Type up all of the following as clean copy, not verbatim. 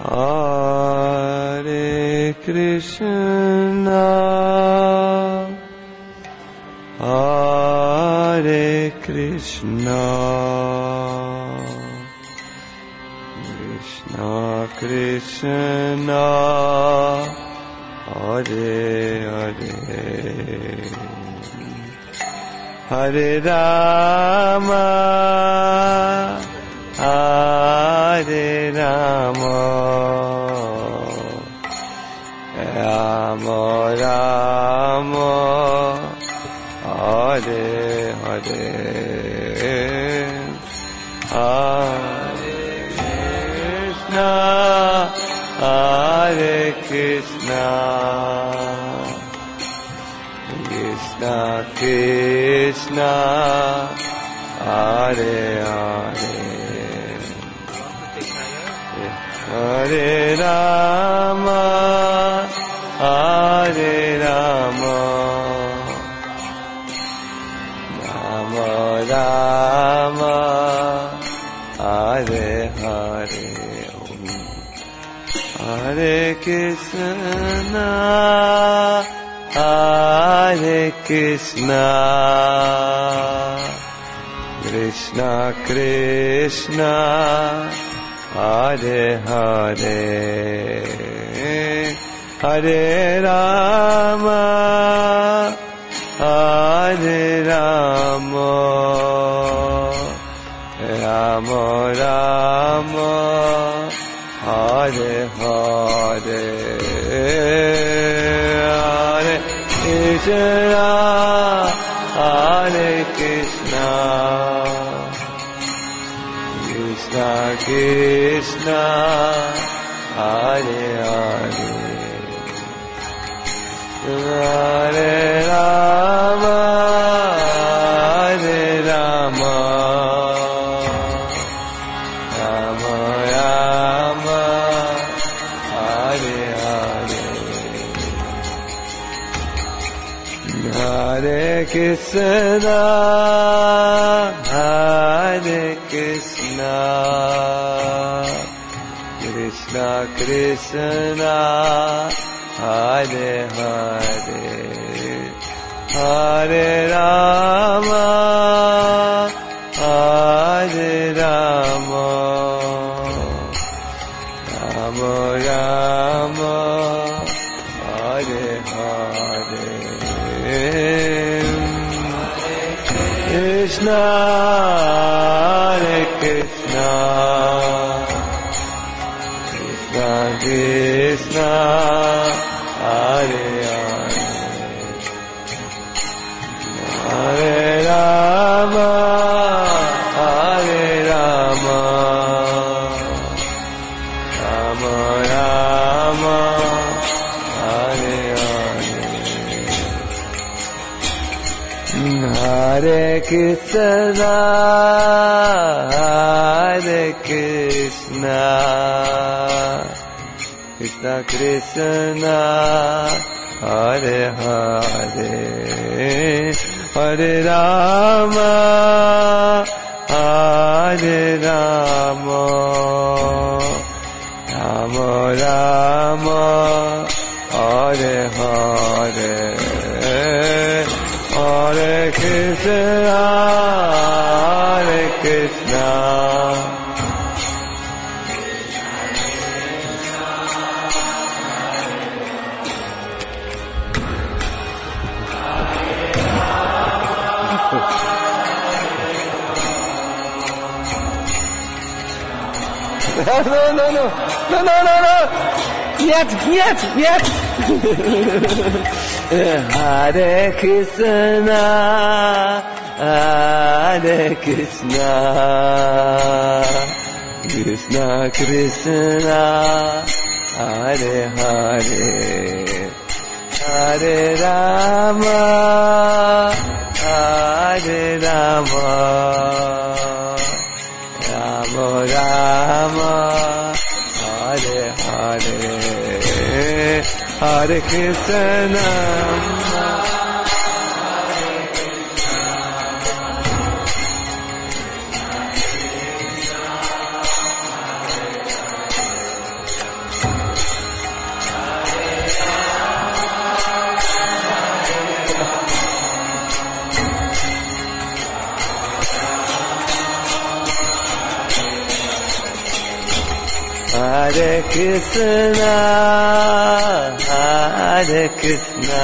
Hare Krishna, Hare Krishna, Krishna Krishna, Hare Hare, Hare Rama, Hare Rama, Rama Rama, Hare Hare, Hare Krishna, Hare Krishna, Krishna Krishna, Hare Hare, Hare Rama, Hare Rama, Rama Rama, Hare Hare, Hare Krishna, Hare Krishna, Krishna Krishna, Hare Hare, Hare Rama, Hare Rama, Rama Rama, Hare Hare, Hare Krishna, Hare Krishna, Krishna Krishna, Hare Hare, Hare Rama, Hare Rama, Rama Rama, Hare Hare, Hare Krishna, Hare Krishna, Krishna Krishna, Hare Hare, Hare Rama, Hare Rama, Rama Rama, Hare Hare, Krishna, Hare Krishna, Krishna Krishna, Hare Hare, Hare Rama, Hare Rama, Rama Rama, Hare Hare, Hare Krishna, Hare Krishna, Krishna Krishna, Hare Hare, Hare Rama, Hare Rama, Rama Rama, Hare Hare, Hare Krishna, Hare Krishna, No. Нет. Hare Krishna, Hare Krishna, Krishna Krishna, Hare Hare, Hare Rama, Hare Rama, Rama Rama, Hare Hare, Hare Krishna, Hare Krishna, Hare Krishna,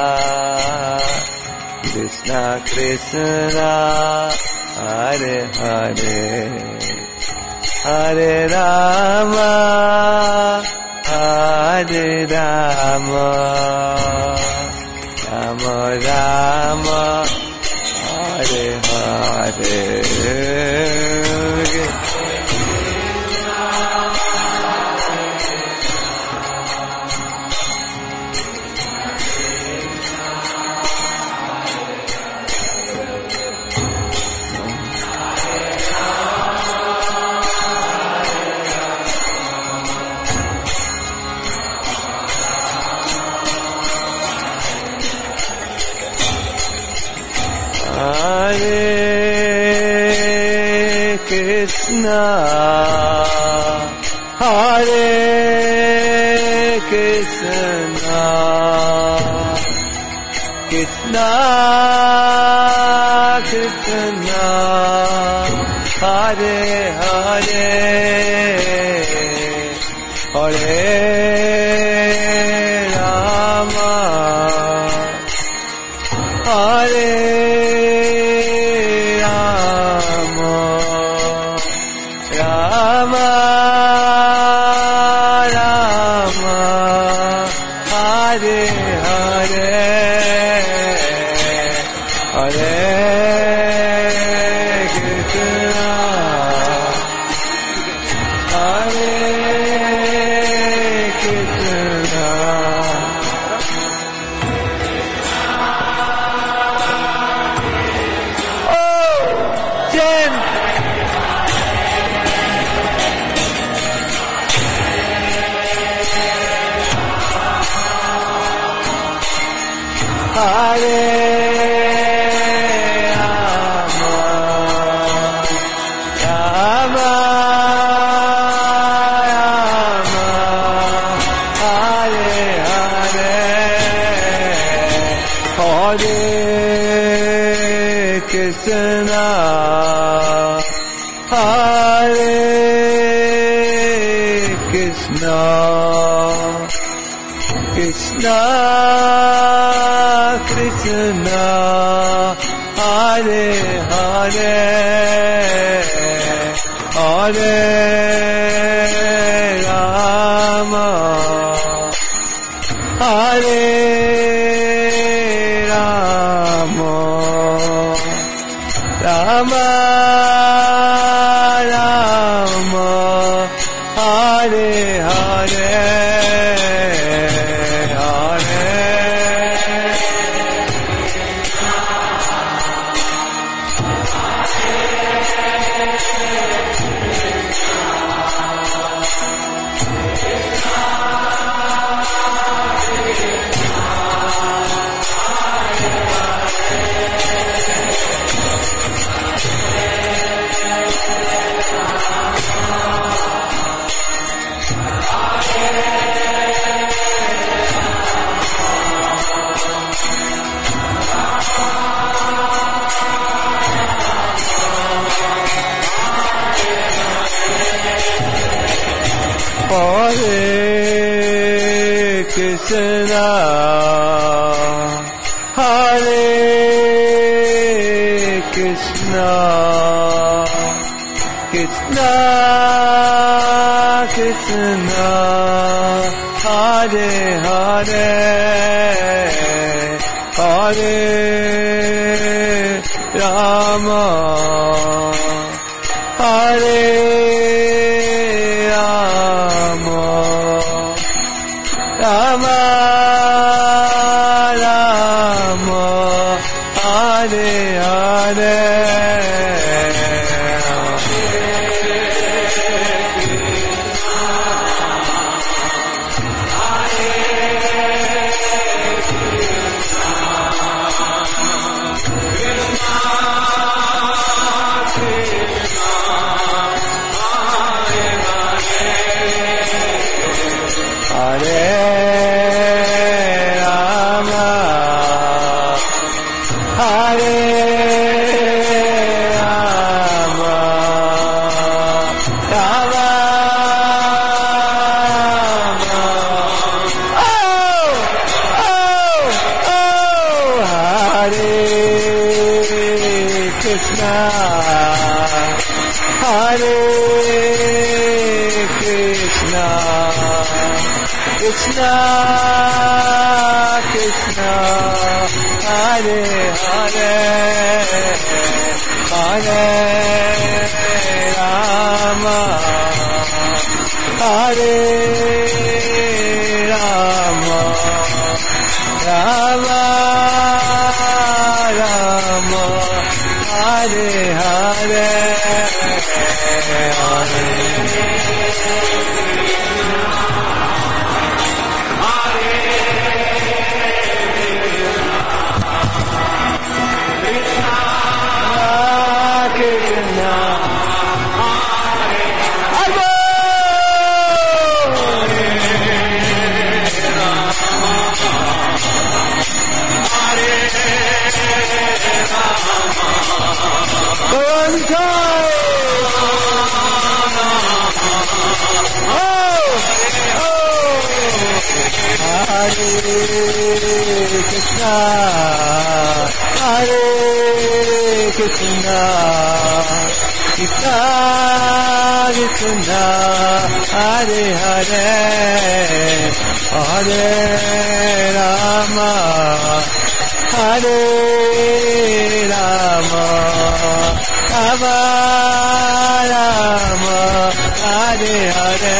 Krishna Krishna, Hare Hare, Hare Rama, Hare Rama, Rama Rama, Hare Hare. Hare Krishna, Hare Krishna, Krishna Krishna, Hare Hare, Hare Rama, Hare Rama, Rama, Hare Hare, Hare Krishna, Hare Krishna. Oh, Jen. Hare Rama, Rama, Rama, Hare Hare, Hare Krishna, Hare Krishna, Krishna Krishna, Hare Hare, Hare Rama, Hare Rama, Rama Rama, Hare Hare. Hare Krishna, Hare Krishna, Krishna Krishna, Hare Hare, Hare Rama, Hare Rama, Rama, Hare Hare. Krishna, Krishna, Krishna, Hare Hare, Hare Rama, Hare Rama, Rama Rama, Hare Hare, Hare Krishna, Hare Krishna, Krishna Krishna, Hare Hare, Hare Rama, Hare Rama, Rama Rama, Hare Hare.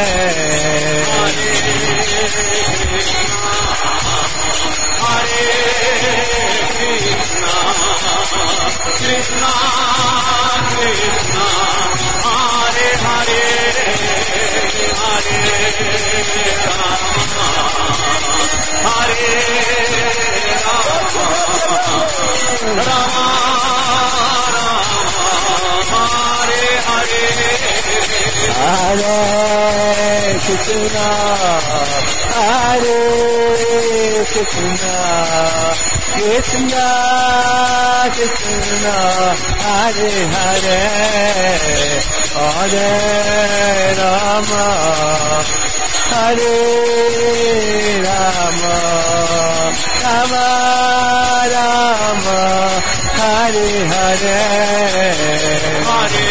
Krishna, Krishna, Hare Hare, Hare Rama, Hare Rama, Rama Rama, Hare Hare, Hare Krishna, Hare Krishna, Krishna Krishna, Hare Hare, Hare Rama, Hare Rama, Rama Rama, Hare Hare, Hare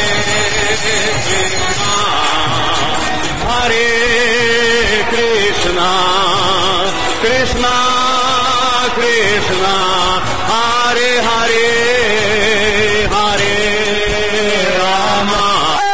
Krishna, Krishna Krishna, Hare Hare, Hare Rama,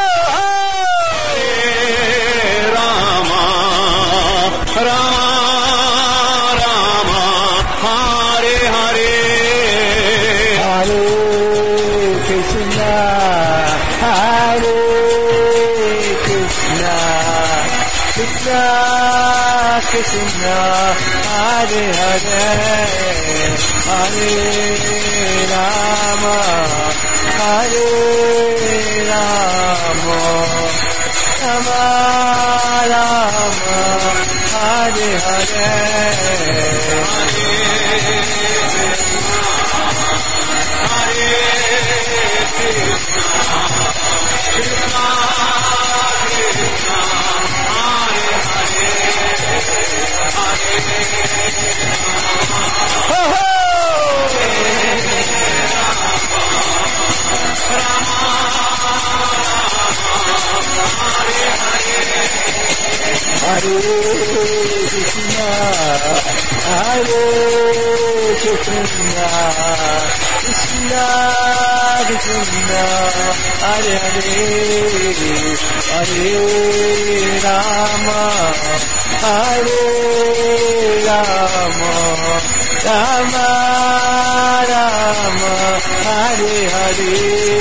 Hare Rama, Rama Rama, Hare Hare, Hare Krishna, Hare Krishna, Krishna Krishna, Hare Hare, Hare Rama, Hare Rama, Rama Rama, Hare Hare, Hare Krishna, Hare Krishna, Krishna Krishna, Hare Hare, Hare Rama, Hare Rama, Rama Rama, Hare Hare,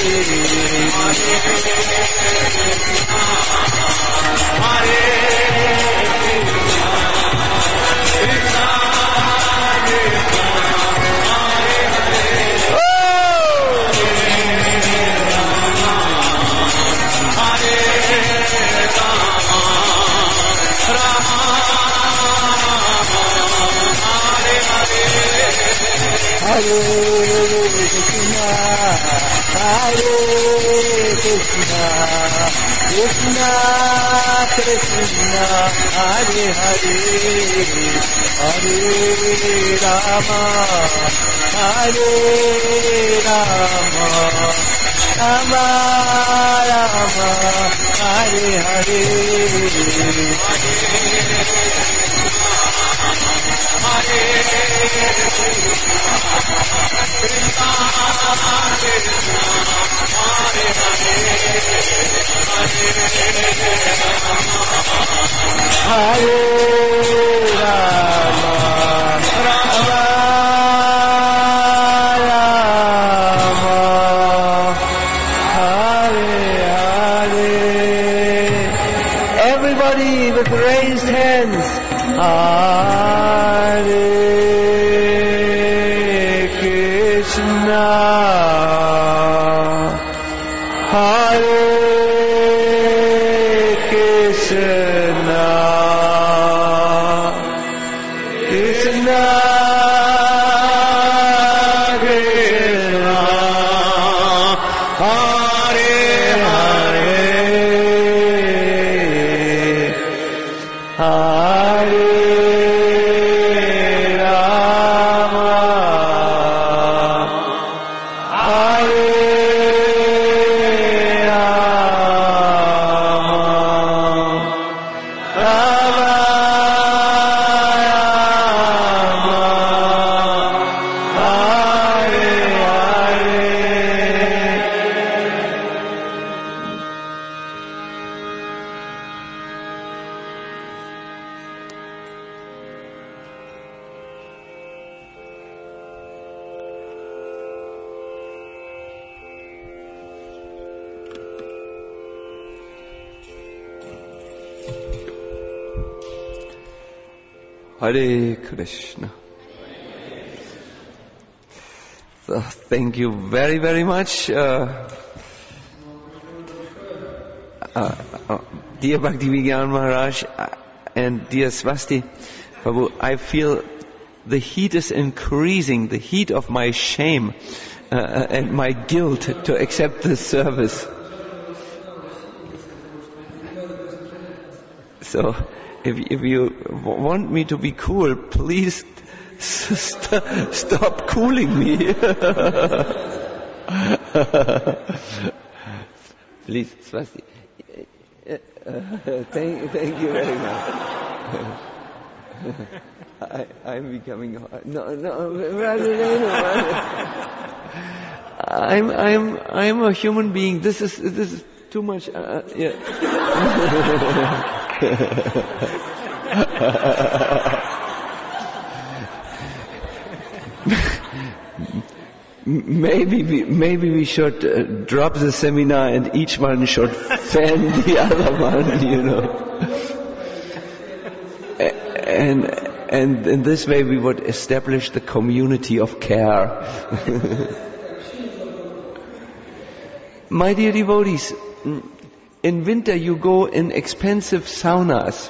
Hare Krishna, Hare Krishna, Krishna Krishna Hare Hare Hare Rama Hare Rama Rama Rama Hare Hare Hare Rama Rama Rama Hare Hare. Everybody with raised hands. Hare Krishna Hare Krishna Krishna Krishna Hare Hare Hare Rama Hare Hare Krishna. So, thank you very, very much. Dear Bhakti Vigyan Maharaj and dear Swasti Prabhu, I feel the heat is increasing, the heat of my shame and my guilt to accept this service. So, if you want me to be cool, please stop cooling me. Please, Swasti. Thank you very much. I'm becoming I'm a human being. This is too much. Yeah. Maybe we should drop the seminar and each one should fan the other one, you know. And in this way we would establish the community of care. My dear devotees, in winter you go in expensive saunas.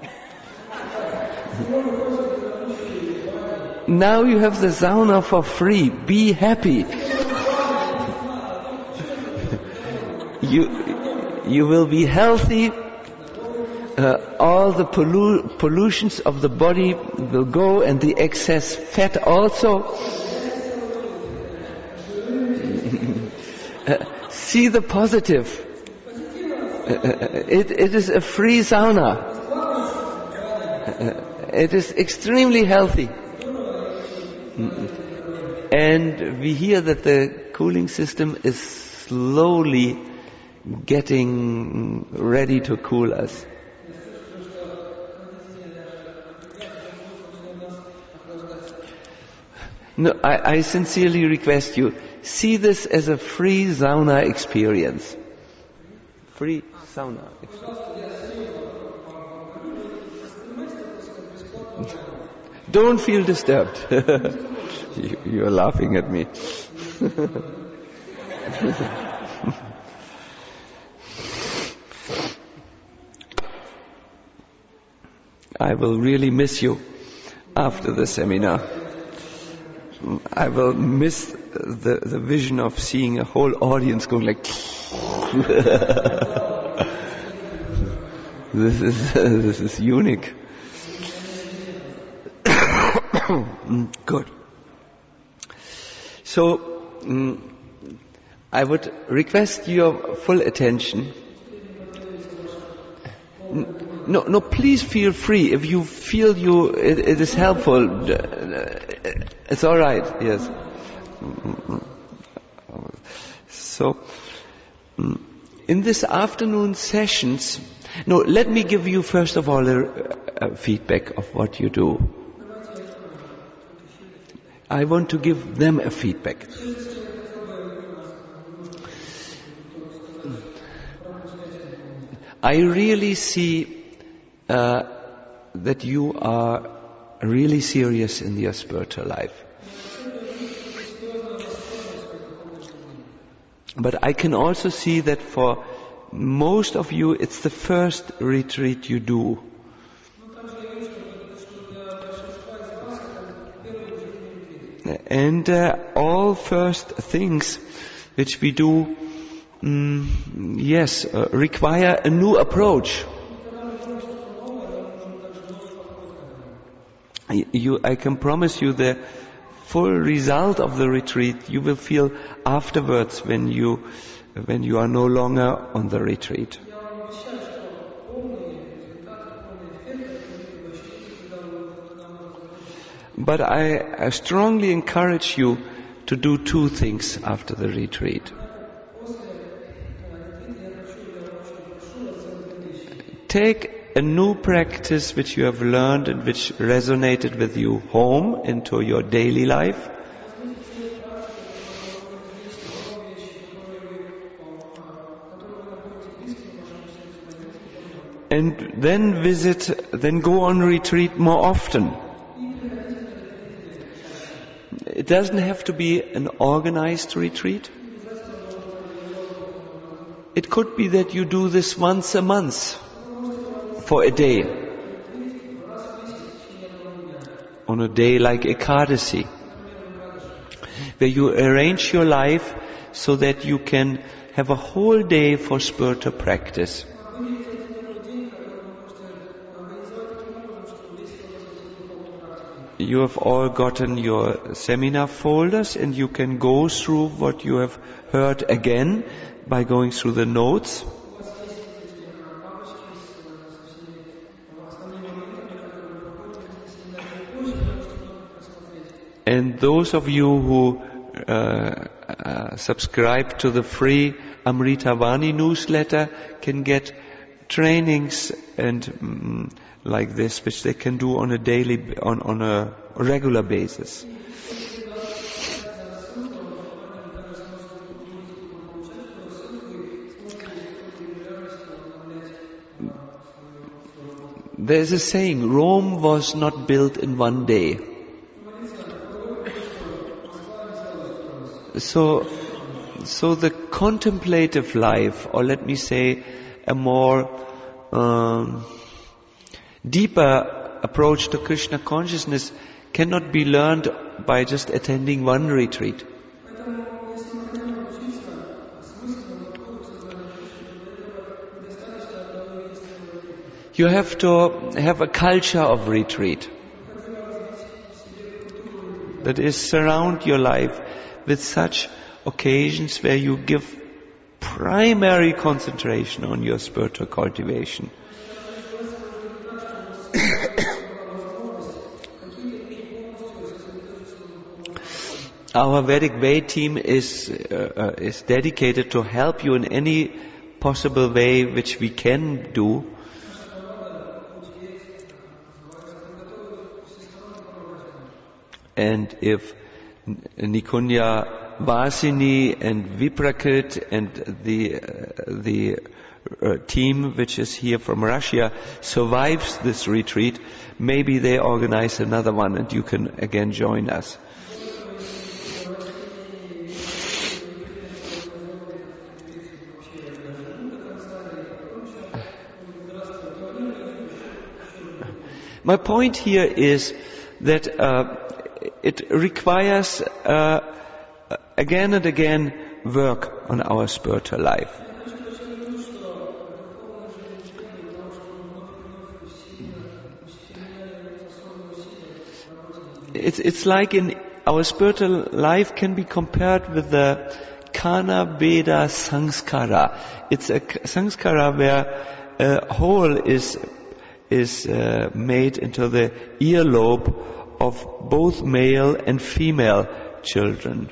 Now you have the sauna for free. Be happy. You will be healthy. All the pollutions of the body will go, and the excess fat also. See the positive. It is a free sauna. It is extremely healthy. And we hear that the cooling system is slowly getting ready to cool us. No, I sincerely request you, see this as a free sauna experience. Free sauna experience. Don't feel disturbed. You're laughing at me. I will really miss you after the seminar. I will miss the vision of seeing a whole audience going like This is unique. Good. So, I would request your full attention. No, please feel free. If you feel it is helpful, it's all right. Yes. So, in this afternoon sessions, let me give you first of all a feedback of what you do. I want to give them a feedback. I really see that you are really serious in your spiritual life. But I can also see that for most of you, it's the first retreat you do. And all first things which we do, require a new approach. I can promise you the full result of the retreat you will feel afterwards when you are no longer on the retreat. But I strongly encourage you to do two things after the retreat. Take a new practice which you have learned and which resonated with you home into your daily life. And then go on retreat more often. It doesn't have to be an organized retreat. It could be that you do this once a month for a day. On a day like Ekadasi, where you arrange your life so that you can have a whole day for spiritual practice. You have all gotten your seminar folders and you can go through what you have heard again by going through the notes. And those of you who subscribe to the free Amritavani newsletter can get trainings and like this, which they can do on a regular basis. There is a saying, Rome was not built in one day. So the contemplative life, or let me say a more deeper approach to Krishna consciousness, cannot be learned by just attending one retreat. You have to have a culture of retreat. That is, surround your life with such occasions where you give primary concentration on your spiritual cultivation. Our Vedic Way team is dedicated to help you in any possible way which we can do. And if Nikunya Vasini and Viprakrit and the team which is here from Russia survives this retreat, maybe they organize another one and you can again join us. My point here is that it requires again and again work on our spiritual life. It's like in our spiritual life can be compared with the Kana Veda Sanskara. It's a Sanskara where a hole is made into the earlobe of both male and female children.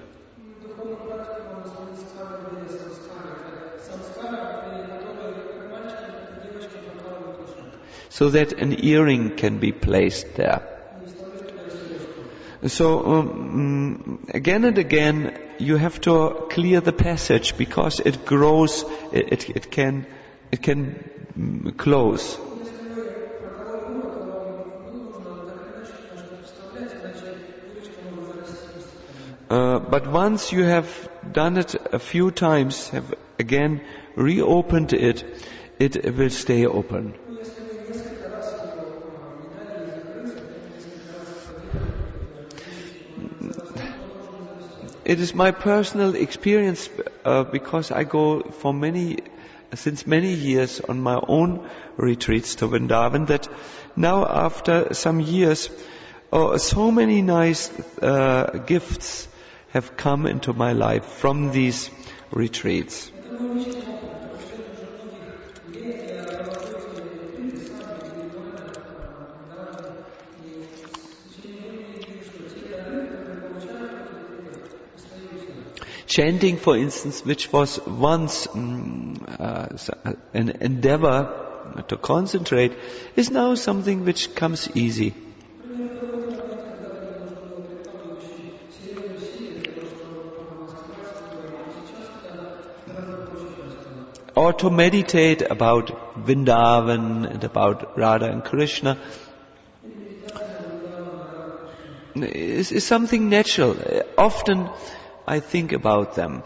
So that an earring can be placed there. So again and again you have to clear the passage because it grows, it can close. But once you have done it a few times, have again reopened it, it will stay open. It is my personal experience because I go since many years on my own retreats to Vrindavan, that now after some years, so many nice gifts have come into my life from these retreats. Chanting, for instance, which was once an endeavor to concentrate, is now something which comes easy. Or to meditate about Vrindavan and about Radha and Krishna is something natural. Often I think about them.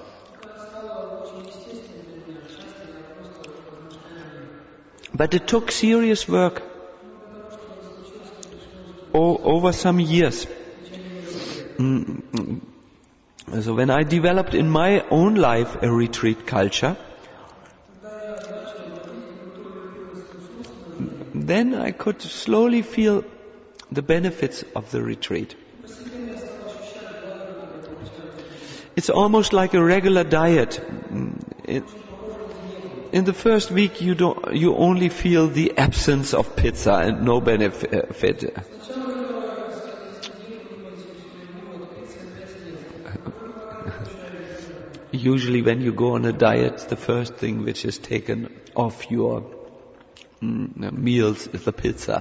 But it took serious work over some years. So when I developed in my own life a retreat culture, then I could slowly feel the benefits of the retreat. It's almost like a regular diet. In the first week you only feel the absence of pizza and no benefit. Usually when you go on a diet, the first thing which is taken off your meals is the pizza.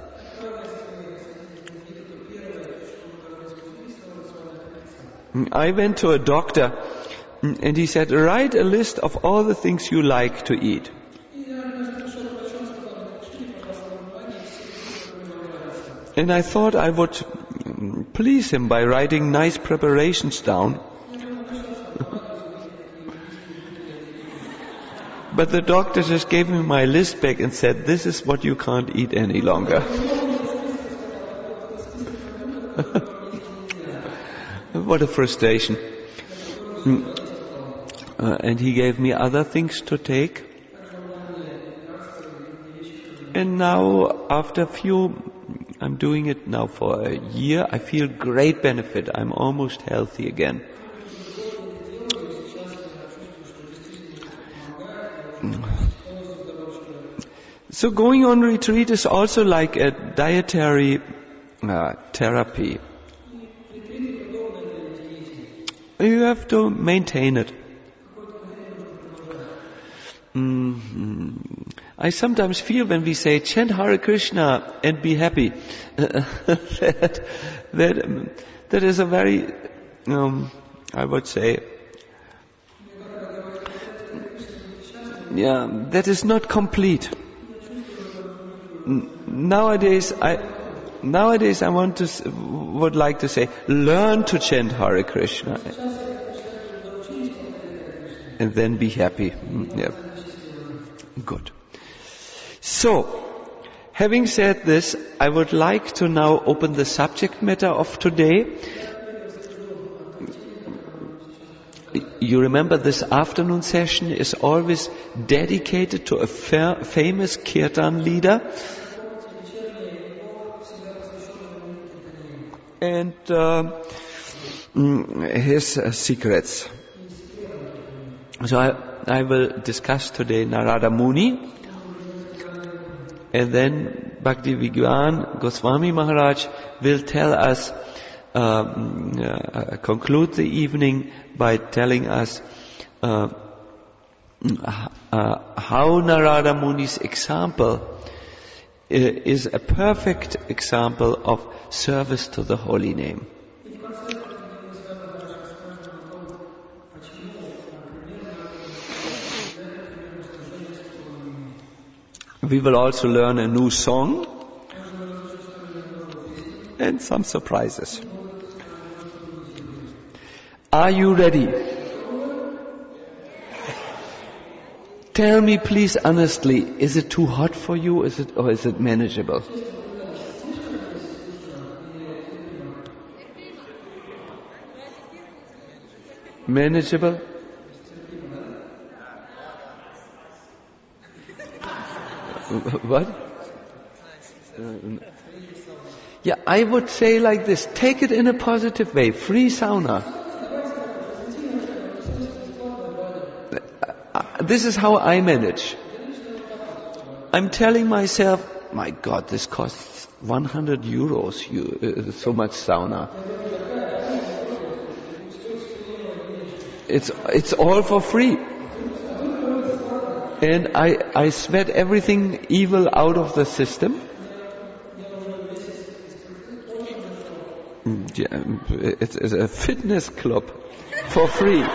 I went to a doctor and he said, write a list of all the things you like to eat. And I thought I would please him by writing nice preparations down. But the doctor just gave me my list back and said, this is what you can't eat any longer. What a frustration. And he gave me other things to take. And now, after I'm doing it now for a year, I feel great benefit. I'm almost healthy again. So going on retreat is also like a dietary therapy. You have to maintain it. I sometimes feel when we say chant Hare Krishna and be happy, that is a very, I would say, that is not complete. Nowadays I would like to say, learn to chant Hare Krishna and then be happy. Good. So, having said this, I would like to now open the subject matter of today. You remember this afternoon session is always dedicated to a famous kirtan leader. and his secrets. So I will discuss today Narada Muni, and then Bhakti Vigyan Goswami Maharaj will tell us, conclude the evening by telling us how Narada Muni's example is a perfect example of service to the holy name. We will also learn a new song and some surprises. Are you ready? Tell me please honestly, is it too hot for you, or is it manageable? Manageable? What? Yeah, I would say like this, take it in a positive way, free sauna. This is how I manage. I'm telling myself, my God, this costs 100 euros, so much sauna. It's all for free. And I sweat everything evil out of the system. Yeah, it's a fitness club for free.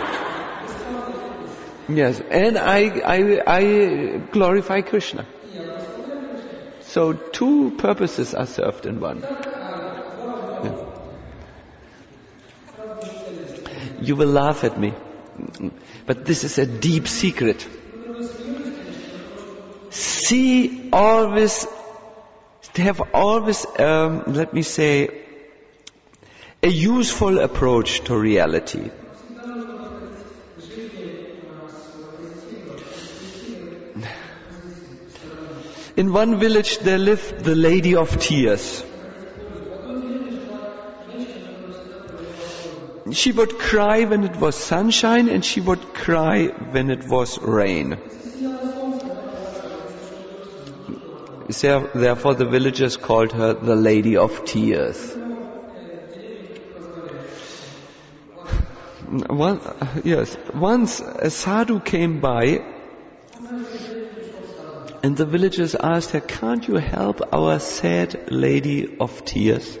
Yes, and I glorify Krishna. So two purposes are served in one. Yeah. You will laugh at me, but this is a deep secret. Have always, let me say, a useful approach to reality. In one village there lived the Lady of Tears. She would cry when it was sunshine, and she would cry when it was rain. Therefore the villagers called her the Lady of Tears. Once a sadhu came by, and the villagers asked her, "Can't you help our sad Lady of Tears?"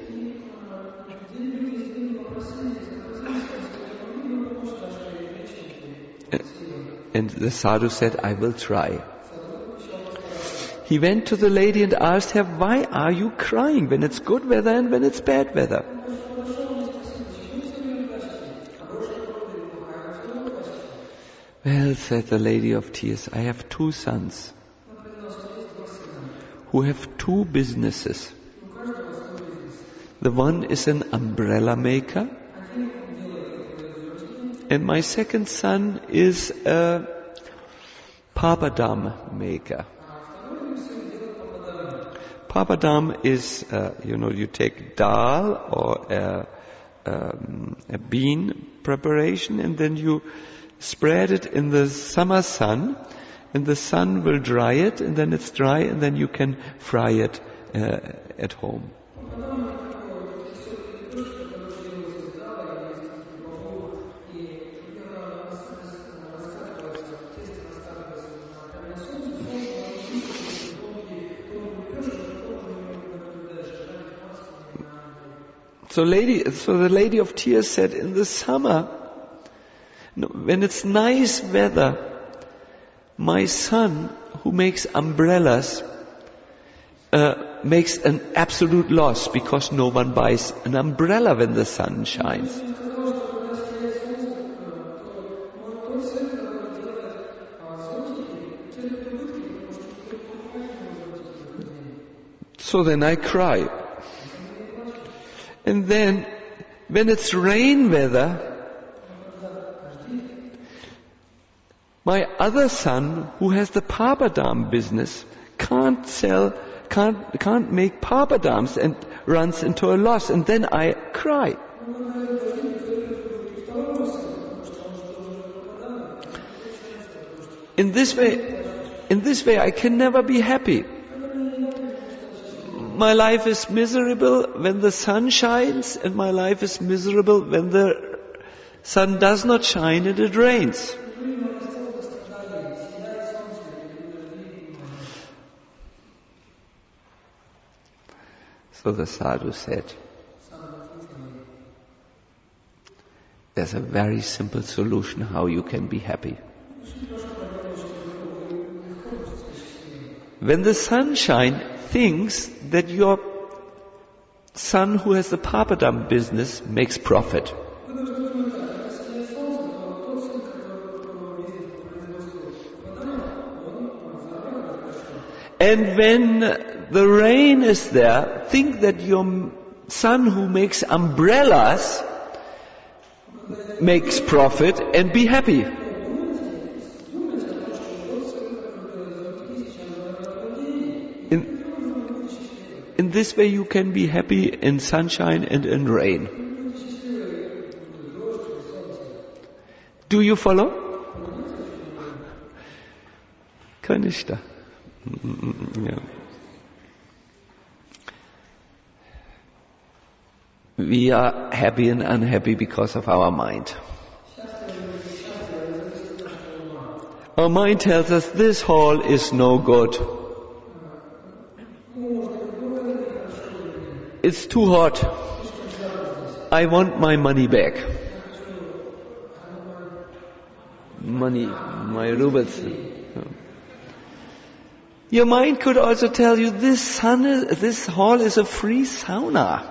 And the sadhu said, "I will try." He went to the lady and asked her, "Why are you crying when it's good weather and when it's bad weather?" "Well," said the Lady of Tears, "I have two sons who have two businesses. The one is an umbrella maker, and my second son is a papadam maker." Papadam is, you take dal or a bean preparation, and then you spread it in the summer sun, and the sun will dry it, and then it's dry, and then you can fry it at home. So the Lady of Tears said, in the summer, when it's nice weather, my son, who makes umbrellas, makes an absolute loss because no one buys an umbrella when the sun shines. So then I cry. And then, when it's rain weather, my other son, who has the papadam business, can't make papadams and runs into a loss. And then I cry. In this way I can never be happy. My life is miserable when the sun shines, and my life is miserable when the sun does not shine and it rains. So the sadhu said, there's a very simple solution how you can be happy. When the sunshine thinks that your son who has the papadam business makes profit. And when the rain is there, think that your son who makes umbrellas makes profit and be happy. In this way you can be happy in sunshine and in rain. Do you follow? Kanishta. Yeah. We are happy and unhappy because of our mind. Our mind tells us this hall is no good. It's too hot. I want my money back. Money, my rubles. Your mind could also tell you this hall is a free sauna.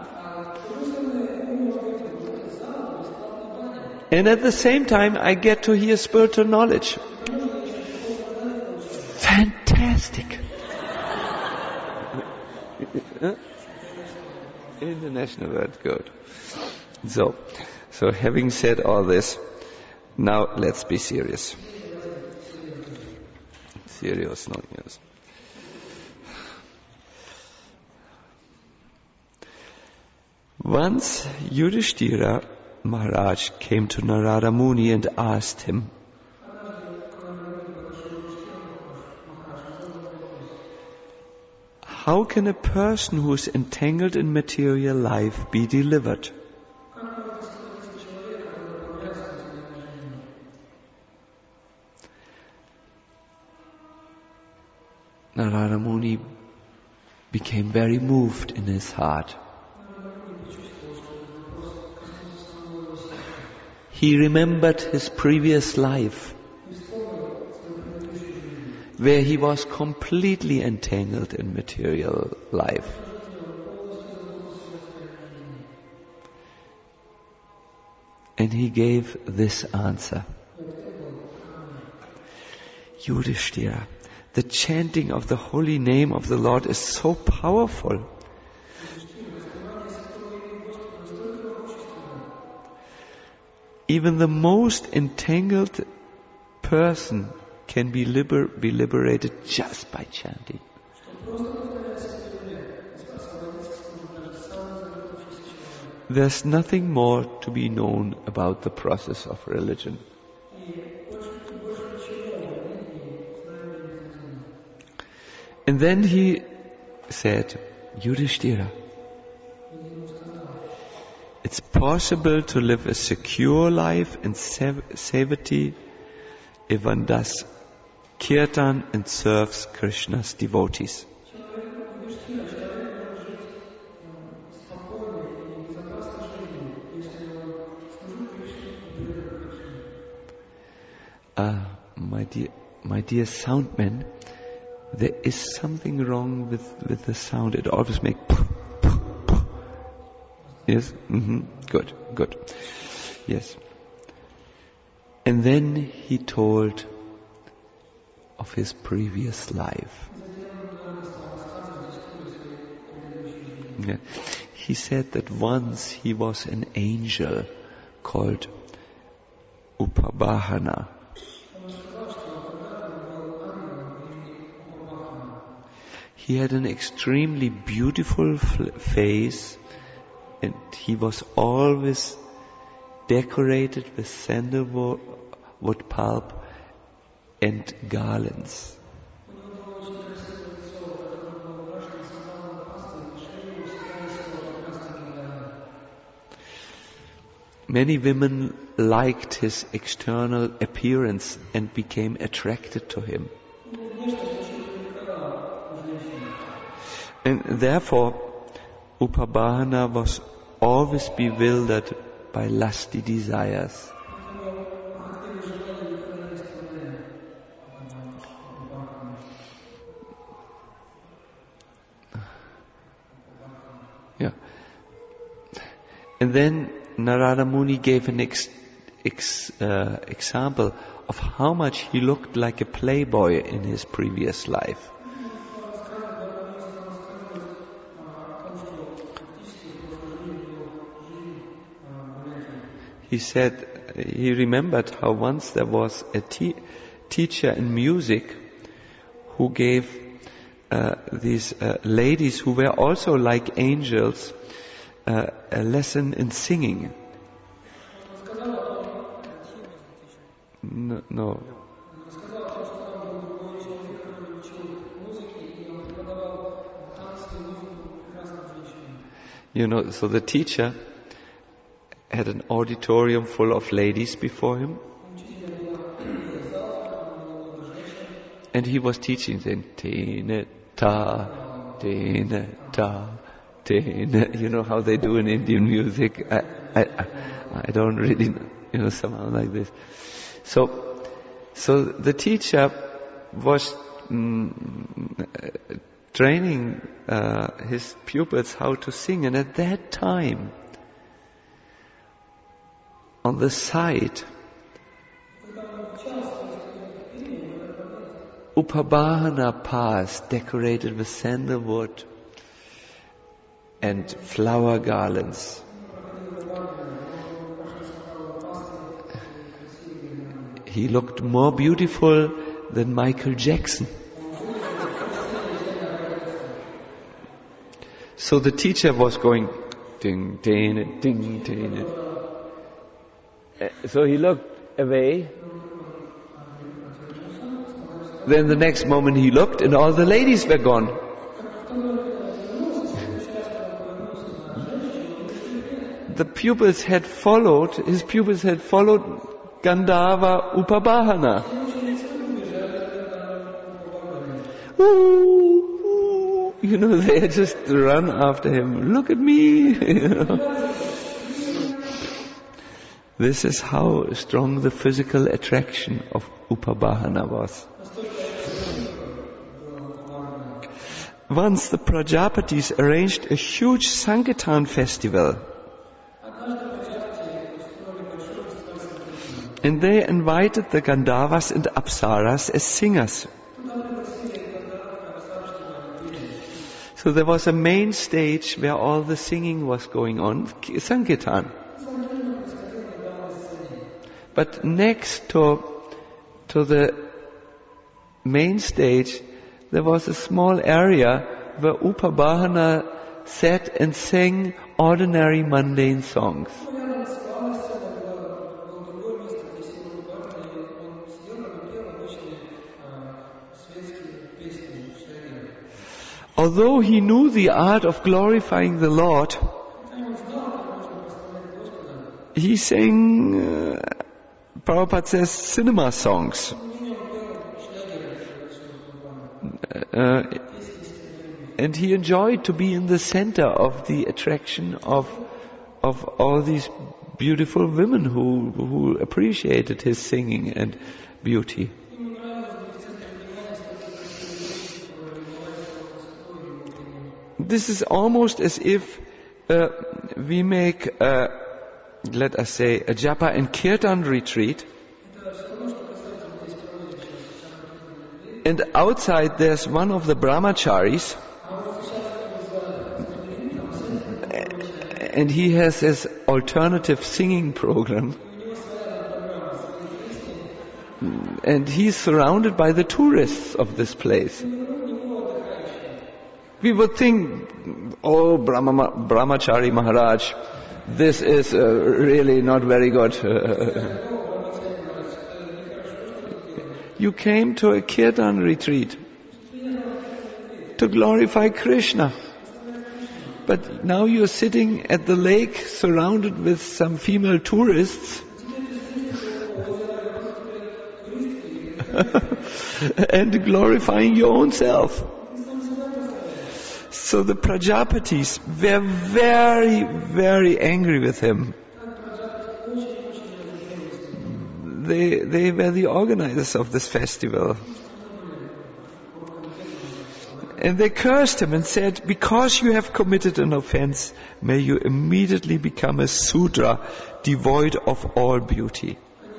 And at the same time I get to hear spiritual knowledge. Fantastic. International word, good. So having said all this, now let's be serious. Serious, not yes. Once Yudhishthira Maharaj came to Narada Muni and asked him, how can a person who is entangled in material life be delivered? Narada Muni became very moved in his heart. He remembered his previous life, where he was completely entangled in material life. And he gave this answer. Yudhishthira, the chanting of the holy name of the Lord is so powerful. Even the most entangled person can be liberated just by chanting. There's nothing more to be known about the process of religion. And then he said, Yudhishthira, it's possible to live a secure life in safety if one does kirtan and serves Krishna's devotees. My dear soundman, there is something wrong with the sound. It always makes. Yes? Good. Yes. And then he told of his previous life. Yeah. He said that once he was an angel called Upavahana. He had an extremely beautiful face And he was always decorated with sandalwood pulp and garlands. Many women liked his external appearance and became attracted to him. And therefore, Upabhana was always bewildered by lusty desires. Yeah. And then Narada Muni gave an example of how much he looked like a playboy in his previous life. He said, he remembered how once there was a teacher in music who gave these ladies who were also like angels a lesson in singing. No. You know, so the teacher had an auditorium full of ladies before him. And he was teaching them, tene ta, tene ta, tene. You know how they do in Indian music? I don't really know, somehow like this. So the teacher was training his pupils how to sing, and at that time, on the side, Upabhana paths decorated with sandalwood and flower garlands. He looked more beautiful than Michael Jackson. So the teacher was going ding, ding, ding, ding. So he looked away. Then the next moment he looked and all the ladies were gone. His pupils had followed Gandharva Upabhana. Ooh, you know, they had just run after him. Look at me. You know. This is how strong the physical attraction of Upabhana was. Once the Prajapatis arranged a huge Sankirtan festival. And they invited the Gandharvas and Apsaras as singers. So there was a main stage where all the singing was going on, Sankirtan. But next to the main stage, there was a small area where Upabhana sat and sang ordinary mundane songs. Although he knew the art of glorifying the Lord, he sang, Prabhupada says, cinema songs. And he enjoyed to be in the center of the attraction of all these beautiful women who appreciated his singing and beauty. This is almost as if we make, let us say, a Japa and Kirtan retreat, and outside there's one of the brahmacharis, and he has his alternative singing program, and he's surrounded by the tourists of this place. We would think, oh, Brahmachari Maharaj, this is really not very good. You came to a Kirtan retreat to glorify Krishna. But now you're sitting at the lake surrounded with some female tourists and glorifying your own self. So the Prajapatis were very, very angry with him. They were the organizers of this festival. And they cursed him and said, because you have committed an offense, may you immediately become a Sudra, devoid of all beauty.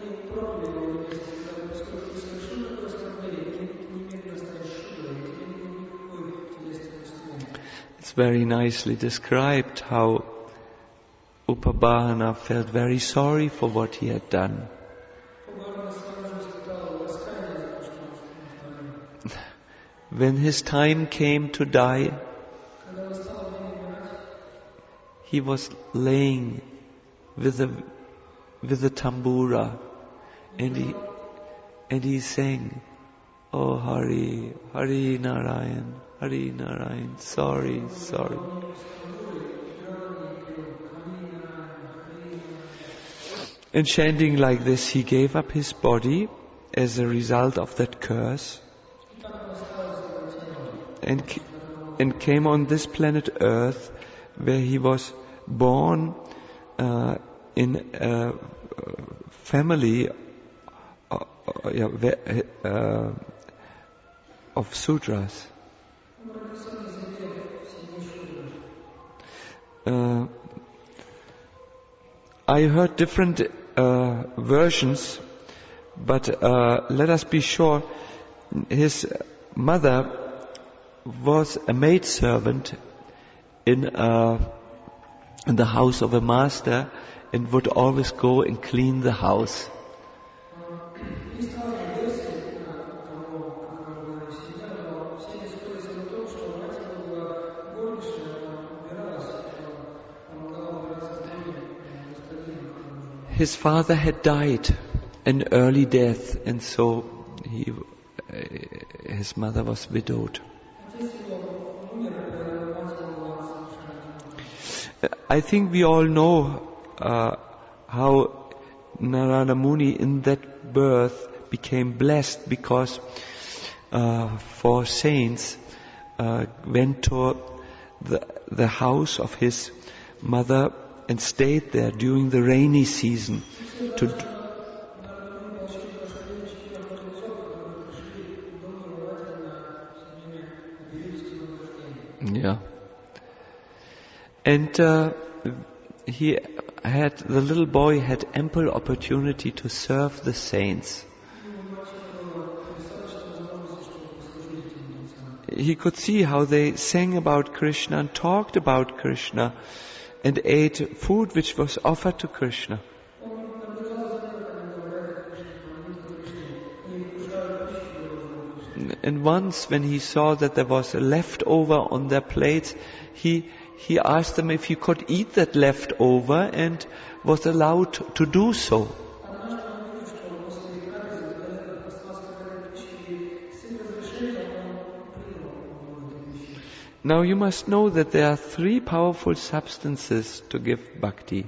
It's very nicely described how Upabhana felt very sorry for what he had done. When his time came to die, he was laying with a tambura, and he sang, "Oh Hari, Hari Narayan, Hari Narayan, sorry, sorry." And chanting like this, he gave up his body as a result of that curse, and came on this planet Earth, where he was born in a family of Sudras. I heard different versions, but let us be sure, his mother was a maidservant in the house of a master and would always go and clean the house. His father had died an early death, and so his mother was widowed. I think we all know how Narada Muni in that birth became blessed, because four saints went to the house of his mother and stayed there during the rainy season And the little boy had ample opportunity to serve the saints. He could see how they sang about Krishna and talked about Krishna and ate food which was offered to Krishna. And once when he saw that there was a leftover on their plates, he asked them if he could eat that leftover, and was allowed to do so. Now you must know that there are three powerful substances to give bhakti.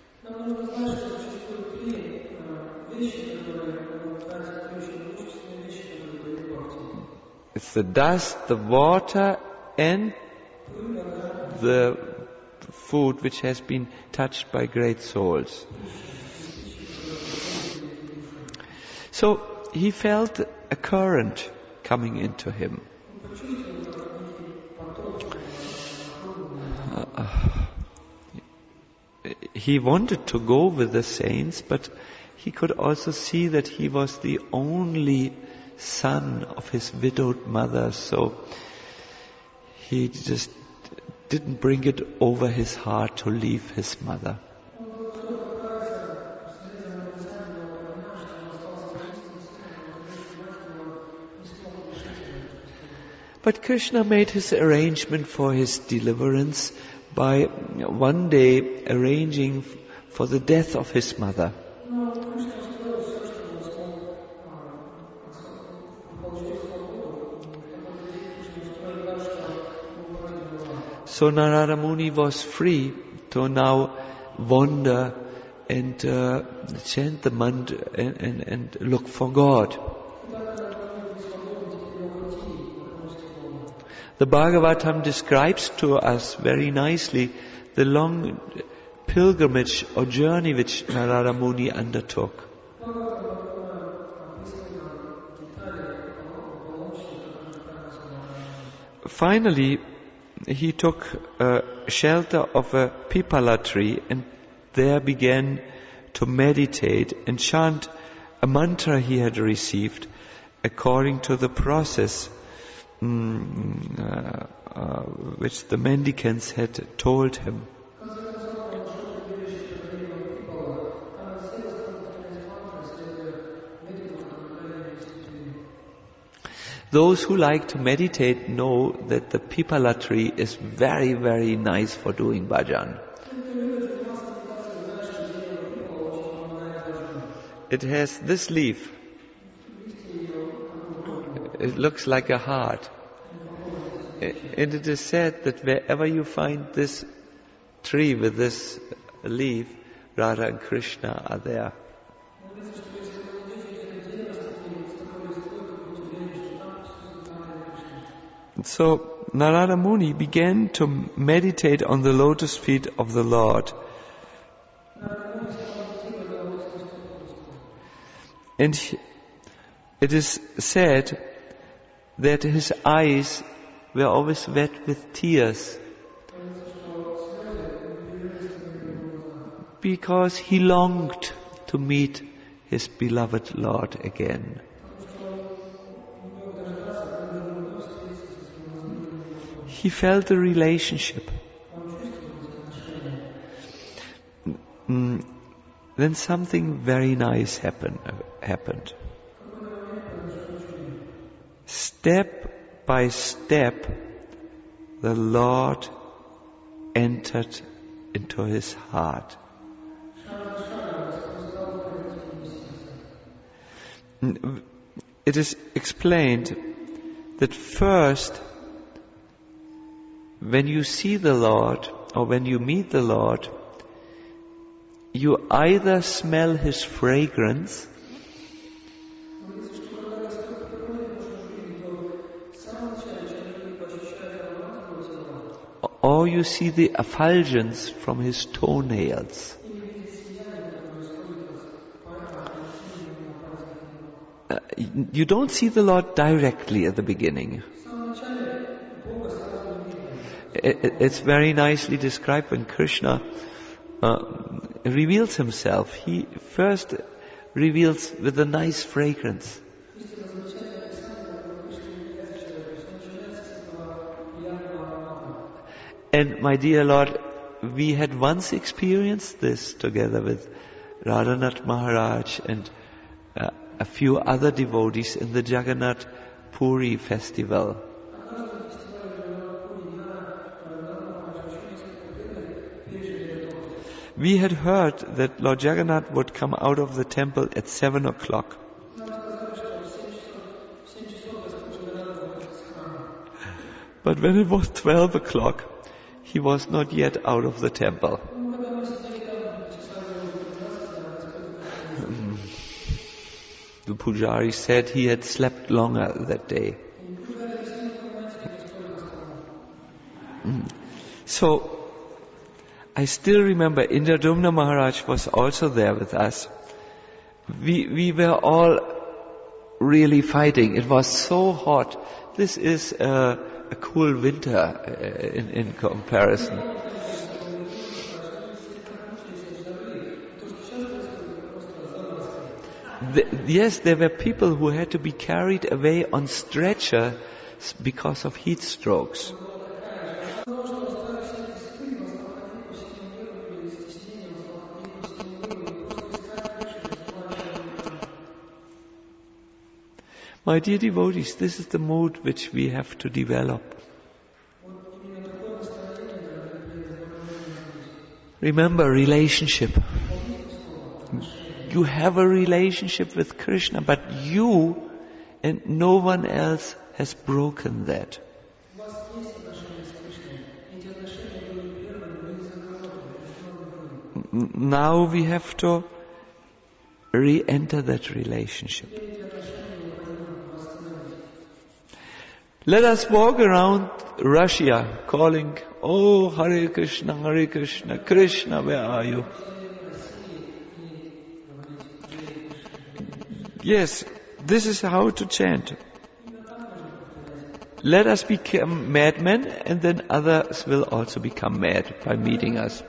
It's the dust, the water, and the food which has been touched by great souls. So he felt a current coming into him. He wanted to go with the saints, but he could also see that he was the only son of his widowed mother, so he just didn't bring it over his heart to leave his mother. But Krishna made his arrangement for his deliverance by one day arranging for the death of his mother. So Narada Muni was free to now wander and chant the mantra and look for God. The Bhagavatam describes to us very nicely the long pilgrimage or journey which Narada Muni undertook. Finally, he took shelter of a pipala tree and there began to meditate and chant a mantra he had received according to the process which the mendicants had told him. Those who like to meditate know that the pipala tree is very, very nice for doing bhajan. It has this leaf. It looks like a heart. And it is said that wherever you find this tree with this leaf, Radha and Krishna are there. So Narada Muni began to meditate on the lotus feet of the Lord. And it is said that his eyes were always wet with tears because he longed to meet his beloved Lord again. He felt a relationship. Then something very nice happened. Step by step, the Lord entered into his heart. It is explained that first, when you see the Lord or when you meet the Lord, you either smell his fragrance or you see the effulgence from his toenails. You don't see the Lord directly at the beginning. It's very nicely described when Krishna reveals himself. He first reveals with a nice fragrance. And my dear Lord, we had once experienced this together with Radhanath Maharaj and a few other devotees in the Jagannath Puri festival. We had heard that Lord Jagannath would come out of the temple at 7 o'clock. But when it was 12 o'clock, he was not yet out of the temple. The Pujari said he had slept longer that day. So, I still remember Indradumna Maharaj was also there with us. We were all really fighting. It was so hot. This is a cool winter in comparison. Yes, there were people who had to be carried away on stretcher because of heat strokes. My dear devotees, this is the mood which we have to develop. Remember, relationship. You have a relationship with Krishna, but you and no one else has broken that. Now we have to re-enter that relationship. Let us walk around Russia calling, "Oh, Hare Krishna, Krishna, where are you?" Yes, this is how to chant. Let us become madmen, and then others will also become mad by meeting us.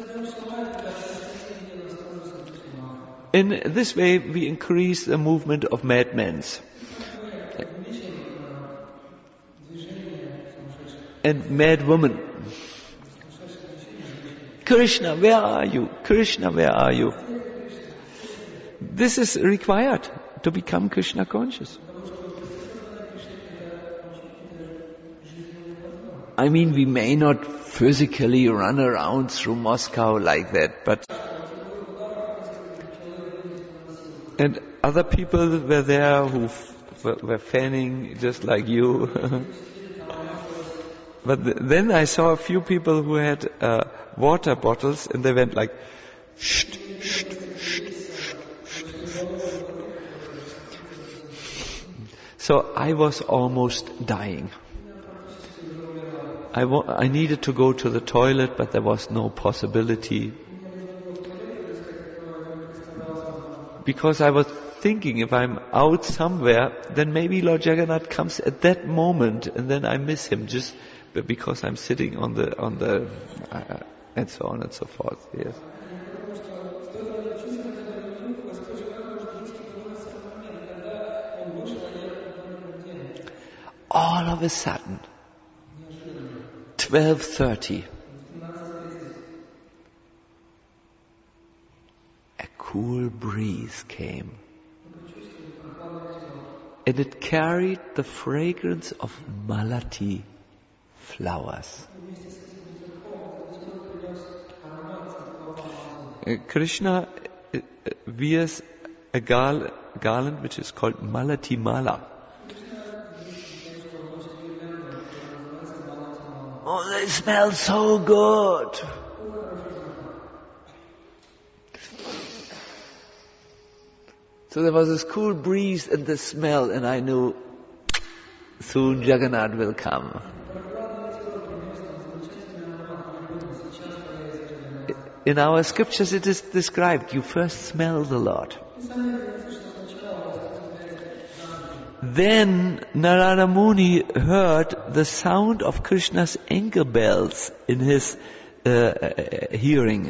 In this way, we increase the movement of madmen. And mad women. Krishna, where are you? Krishna, where are you? This is required to become Krishna conscious. I mean, we may not physically run around through Moscow like that, but and other people were there who were fanning just like you. But then I saw a few people who had water bottles, and they went like, shh, shh, shh, shh. So I was almost dying. I needed to go to the toilet, but there was no possibility. Because I was thinking, if I'm out somewhere, then maybe Lord Jagannath comes at that moment, and then I miss him just because I'm sitting on the and so on and so forth. Yes. All of a sudden, 12:30, a cool breeze came, and it carried the fragrance of malati flowers. Krishna wears a garland which is called malati mala. Oh, they smell so good. So there was this cool breeze and the smell, and I knew soon Jagannath will come. In our scriptures it is described, you first smell the Lord. Then Narada Muni heard the sound of Krishna's ankle bells in his hearing.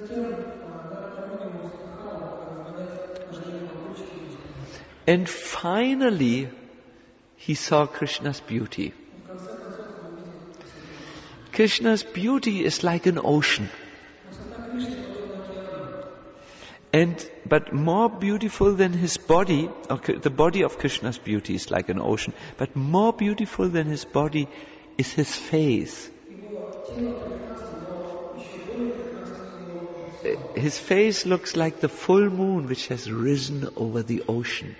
And finally, he saw Krishna's beauty. Krishna's beauty is like an ocean. But more beautiful than his body, the body of Krishna's beauty is like an ocean, but more beautiful than his body is his face. His face looks like the full moon which has risen over the ocean.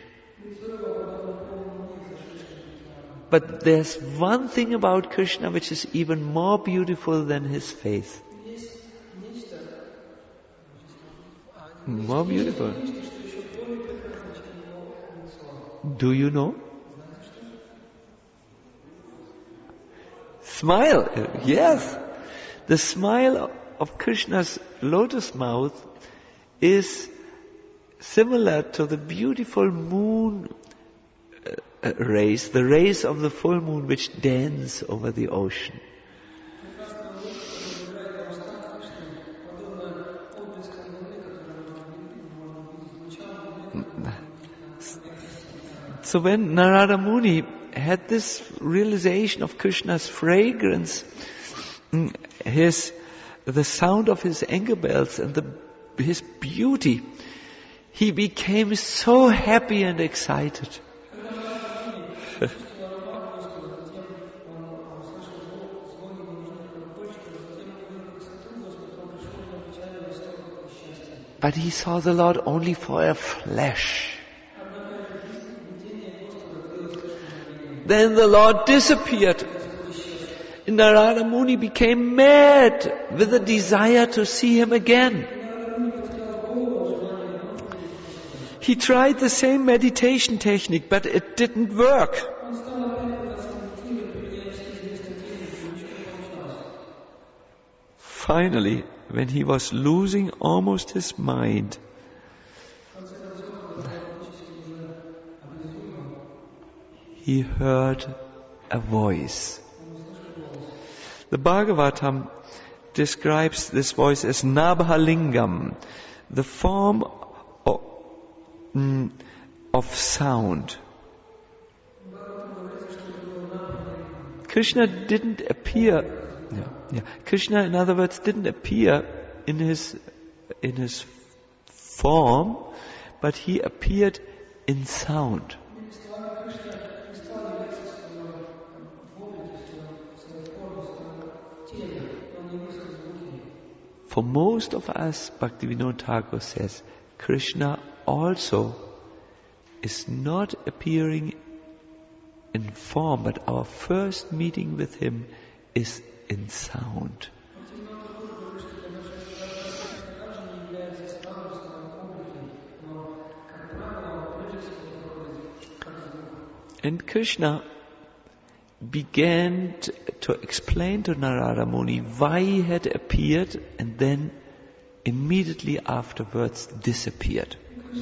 But there's one thing about Krishna which is even more beautiful than his face. More beautiful. Do you know? Smile. Yes. The smile of Krishna's lotus mouth is similar to the beautiful moon rays, the rays of the full moon which dance over the ocean. So when Narada Muni had this realization of Krishna's fragrance, the sound of his ankle bells and his beauty, he became so happy and excited. But he saw the Lord only for a flash. Then the Lord disappeared. And Narada Muni became mad with a desire to see him again. He tried the same meditation technique, but it didn't work. Finally, when he was losing almost his mind, he heard a voice. The Bhagavatam describes this voice as Nabhalingam, the form of sound. Krishna didn't appear. Krishna, in other words, didn't appear in his form, but he appeared in sound. For most of us, Bhaktivinoda Thakur says, Krishna also is not appearing in form, but our first meeting with him is in sound. And Krishna began to explain to Narada Muni why he had appeared and then immediately afterwards disappeared.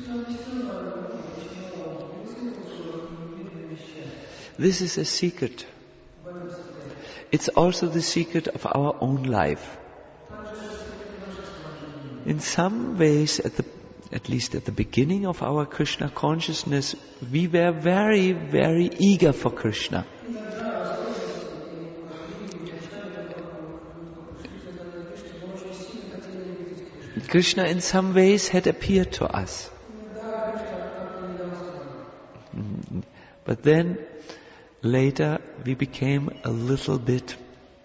This is a secret. It's also the secret of our own life. In some ways, at least at the beginning of our Krishna consciousness, we were very, very eager for Krishna. Krishna in some ways had appeared to us. But then, later, we became a little bit,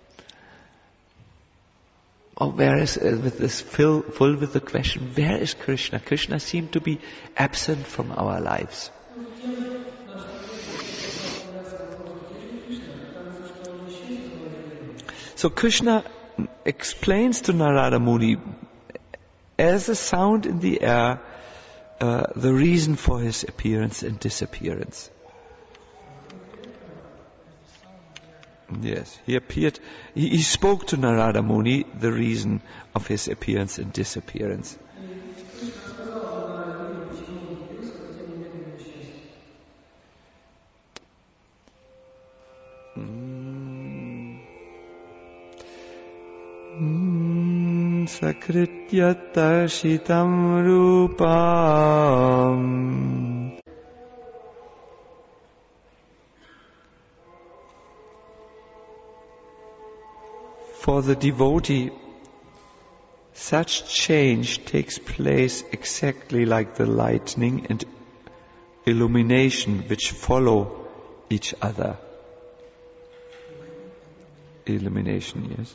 with this full with the question, where is Krishna? Krishna seemed to be absent from our lives. So Krishna explains to Narada Muni, as a sound in the air, the reason for his appearance and disappearance. Yes, he appeared, he spoke to Narada Muni the reason of his appearance and disappearance. Sakrityata shitam rupam. For the devotee, such change takes place exactly like the lightning and illumination which follow each other. Illumination, yes.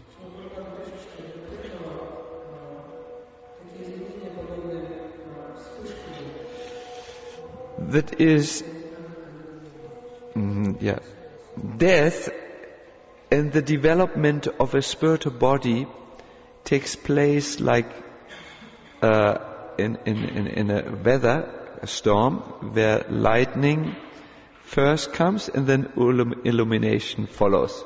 That is, death and the development of a spiritual body takes place like in a weather, a storm, where lightning first comes and then illumination follows.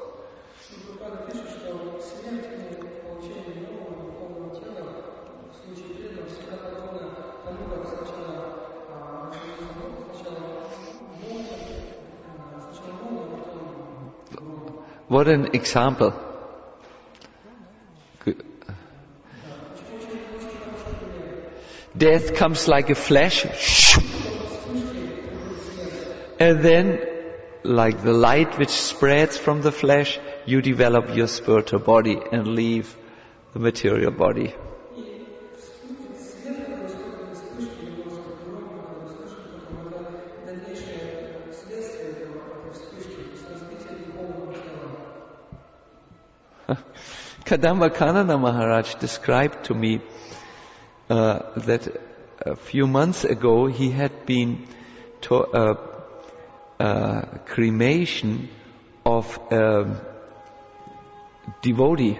What an example. Death comes like a flash, and then, like the light which spreads from the flesh, you develop your spiritual body and leave the material body. Kadamba Kanana Maharaj described to me that a few months ago he had been to cremation of a devotee.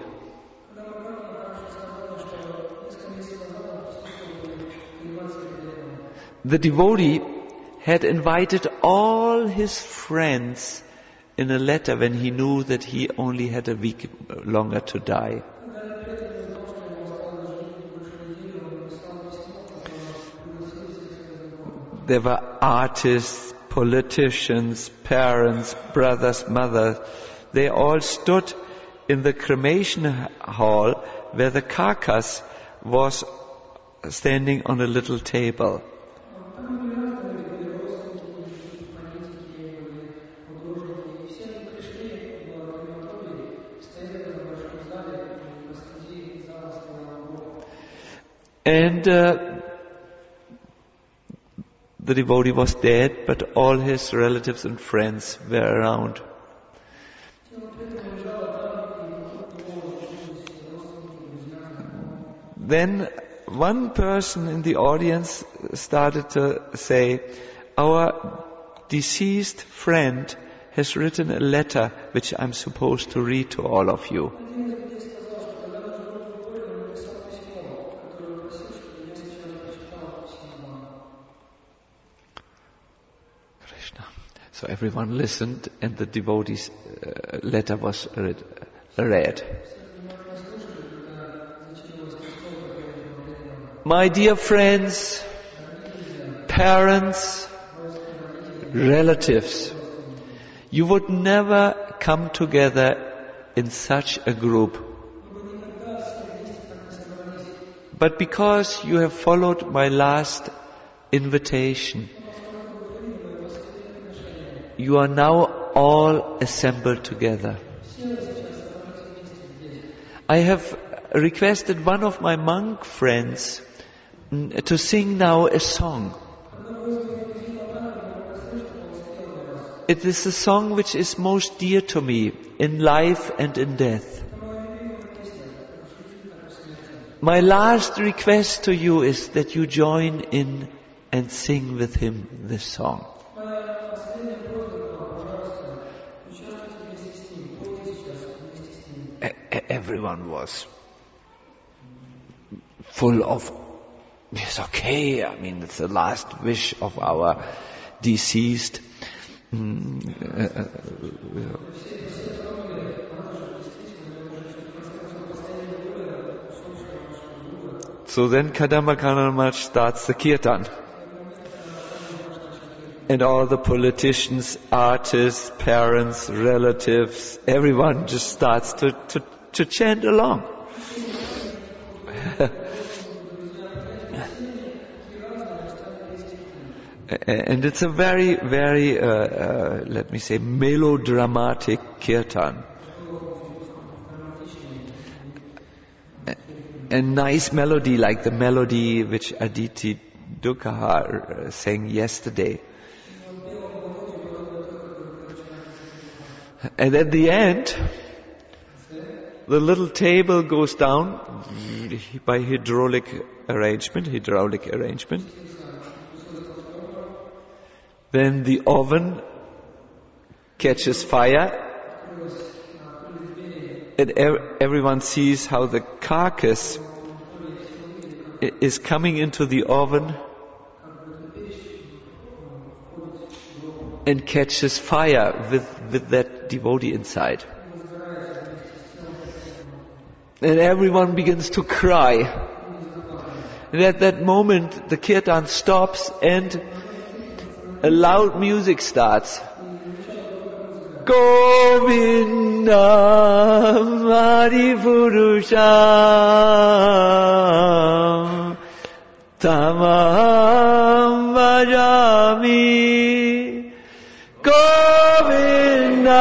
The devotee had invited all his friends in a letter when he knew that he only had a week longer to die. There were artists, politicians, parents, brothers, mothers. They all stood in the cremation hall where the carcass was standing on a little table. And the devotee was dead, but all his relatives and friends were around. Then one person in the audience started to say, "Our deceased friend has written a letter which I'm supposed to read to all of you." So everyone listened, and the devotee's letter was read. My dear friends, parents, relatives, you would never come together in such a group. But because you have followed my last invitation, you are now all assembled together. I have requested one of my monk friends to sing now a song. It is a song which is most dear to me in life and in death. My last request to you is that you join in and sing with him this song. Everyone was full of, it's okay, I mean, it's the last wish of our deceased. So then Kadamba Kanana Maharaj starts the kirtan. And all the politicians, artists, parents, relatives, everyone just starts to chant along. And it's a very, very, let me say, melodramatic kirtan. A nice melody like the melody which Aditi Dukha sang yesterday. And at the end, the little table goes down by hydraulic arrangement. Then the oven catches fire, and everyone sees how the carcass is coming into the oven and catches fire with that devotee inside. And everyone begins to cry. And at that moment, the kirtan stops and a loud music starts. Govinda Maripurusham Tamam Bhajami. Govinda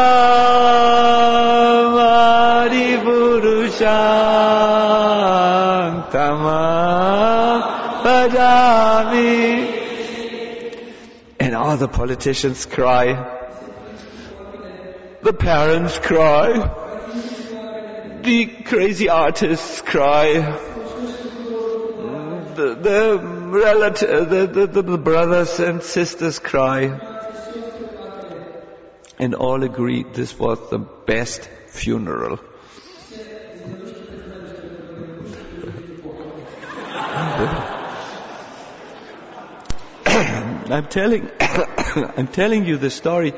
Maripurusham Tamam Bhajami. And all the politicians cry. The parents cry. The crazy artists cry. the brothers and sisters cry. And all agreed this was the best funeral. I'm telling you the story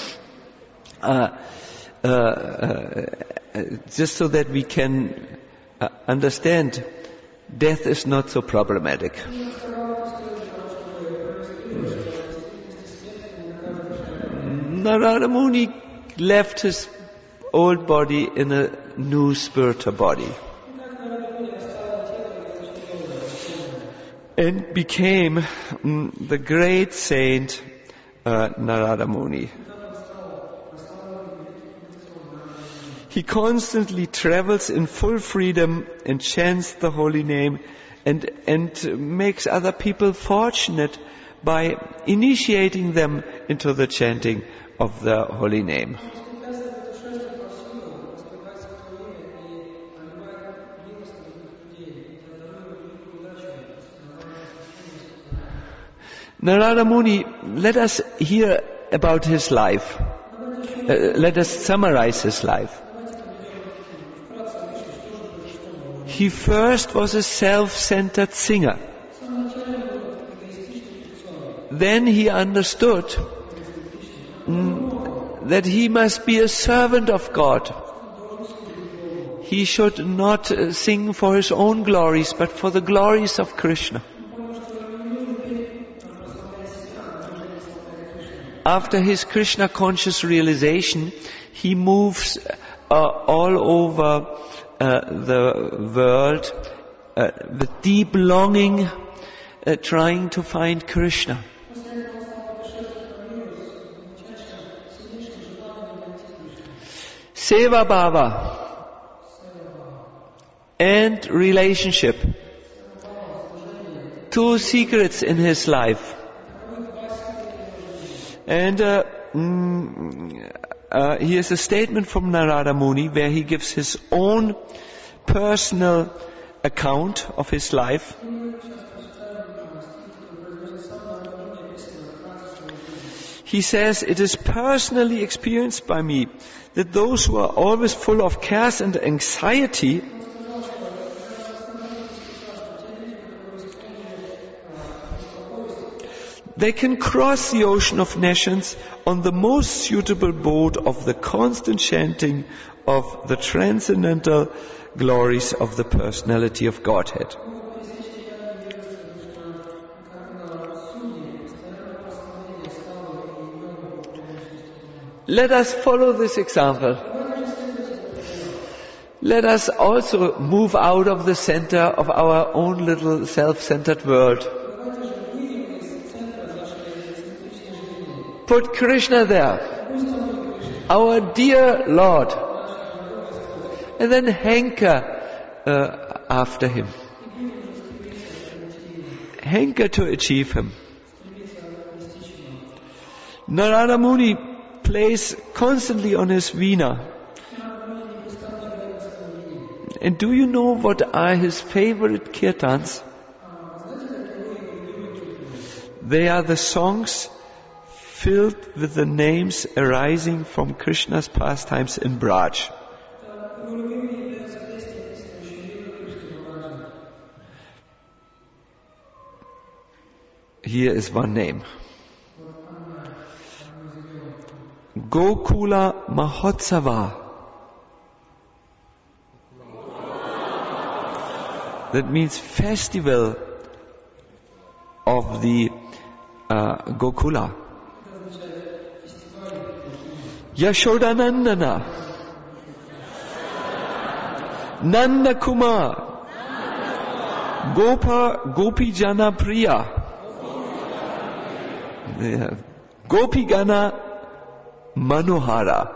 just so that we can understand death is not so problematic. Narada Muni left his old body in a new spiritual body and became the great saint Narada Muni. He constantly travels in full freedom and chants the holy name and makes other people fortunate by initiating them into the chanting of the holy name. Narada Muni, let us hear about his life. Let us summarize his life. He first was a self-centered singer. Then he understood that he must be a servant of God. He should not sing for his own glories, but for the glories of Krishna. After his Krishna conscious realization, he moves all over the world with deep longing, trying to find Krishna. Seva Bhava and relationship. Two secrets in his life. And here's a statement from Narada Muni where he gives his own personal account of his life. He says, "It is personally experienced by me that those who are always full of cares and anxiety they can cross the ocean of nations on the most suitable boat of the constant chanting of the transcendental glories of the personality of Godhead." Let us follow this example. Let us also move out of the center of our own little self-centered world. Put Krishna there, our dear Lord, and then hanker after Him. Hanker to achieve Him. Narada Muni plays constantly on his veena. And do you know what are his favorite kirtans? They are the songs filled with the names arising from Krishna's pastimes in Braj. Here is one name. Gokula Mahotsava. That means festival of the Gokula. Yashodanandana, Nanda Kumar, Gopi Jana Priya, Gopi Gana Manohara.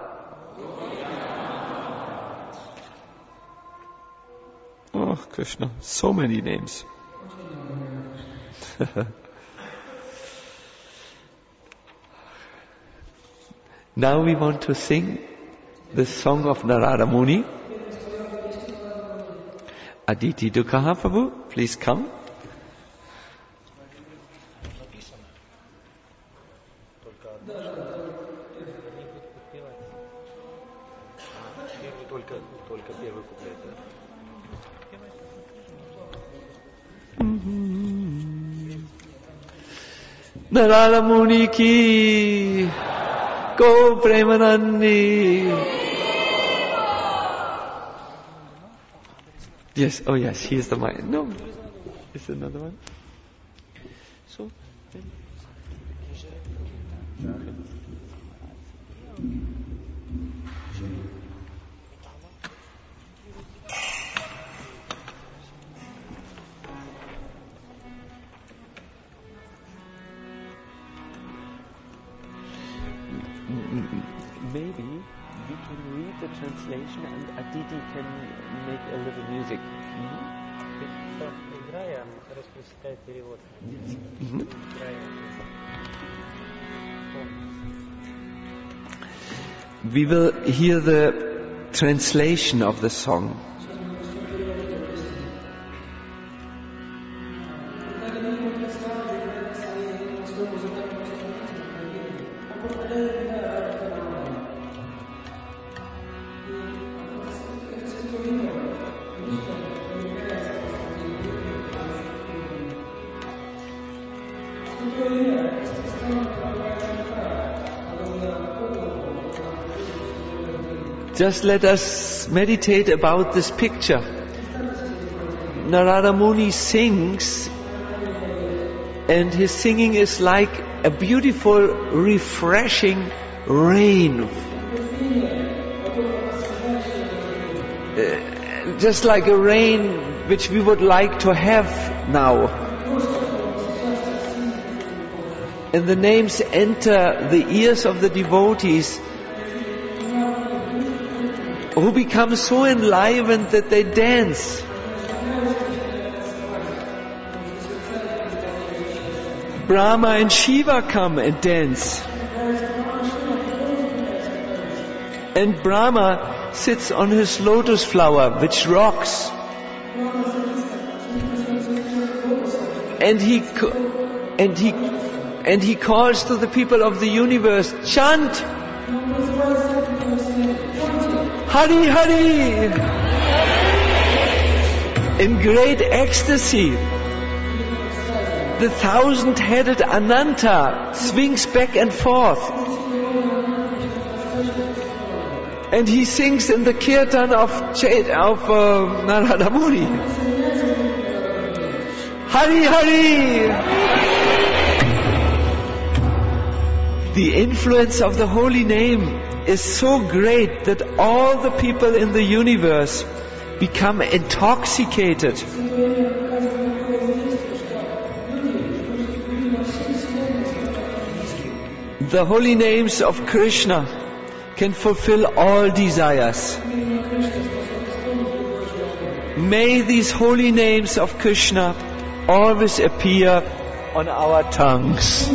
Oh, Krishna, so many names. Now we want to sing the song of Narada Muni. Aditi Dukha Prabhu, please come. Narada Muni ki, Go Premanandi. Yes, oh yes, here's the mic. No, is another one? So, maybe we can read the translation and Aditi can make a little music. Играя, распускает перевод. We will hear the translation of the song. Just let us meditate about this picture. Narada Muni sings, and his singing is like a beautiful, refreshing rain. Just like a rain which we would like to have now. And the names enter the ears of the devotees, who become so enlivened that they dance. Brahma and Shiva come and dance. And Brahma sits on his lotus flower, which rocks. And he calls to the people of the universe, chant! Hari Hari! In great ecstasy, the 1,000-headed Ananta swings back and forth. And he sings in the kirtan of Narada Muni. Hari Hari! The influence of the holy name is so great that all the people in the universe become intoxicated. The holy names of Krishna can fulfill all desires. May these holy names of Krishna always appear on our tongues.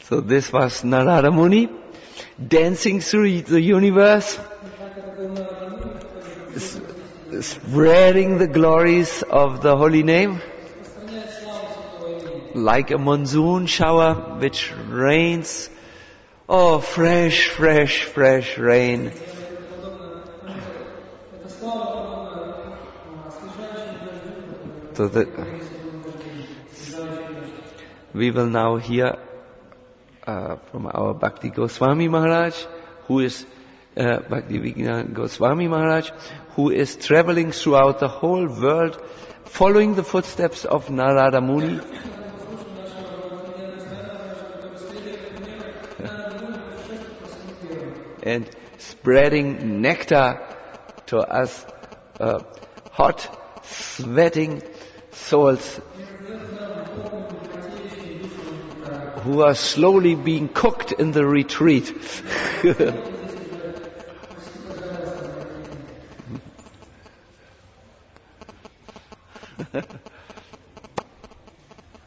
So this was Narada Muni dancing through the universe, spreading the glories of the holy name, like a monsoon shower which rains, fresh rain. So we will now hear from our Bhakti Goswami Maharaj, who is Bhakti Vignan Goswami Maharaj, who is traveling throughout the whole world, following the footsteps of Narada Muni. And spreading nectar to us hot, sweating souls who are slowly being cooked in the retreat.